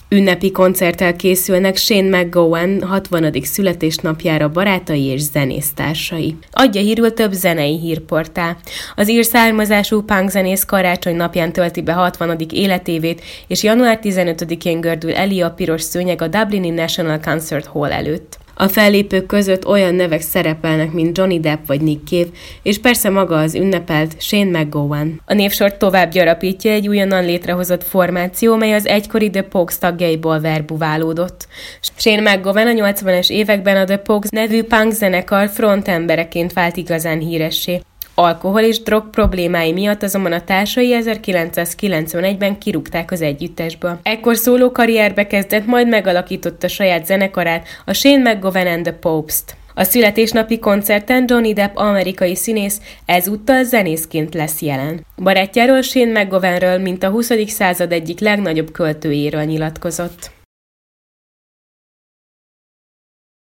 Ünnepi koncerttel készülnek Shane MacGowan 60. születésnapjára barátai és zenésztársai. Adja hírül több zenei hírportál. Az ír származású punkzenész karácsony napján tölti be 60. életévét, és január 15-én gördül elé a piros szőnyeg a Dublini National Concert Hall előtt. A fellépők között olyan nevek szerepelnek, mint Johnny Depp vagy Nick Cave, és persze maga az ünnepelt Shane MacGowan. A névsort tovább gyarapítja egy újonnan létrehozott formáció, mely az egykori The Pogues tagjaiból verbuválódott. Shane MacGowan a 80-es években a The Pogues nevű punk zenekar frontembereként vált igazán híressé. Alkohol és drog problémái miatt azonban a társai 1991-ben kirúgták az együttesből. Ekkor szóló karrierbe kezdett, majd megalakította saját zenekarát, a Shane MacGowan and the Popes-t. A születésnapi koncerten Johnny Depp amerikai színész ezúttal zenészként lesz jelen. Barátjáról, Shane MacGowanről, mint a 20. század egyik legnagyobb költőjéről nyilatkozott.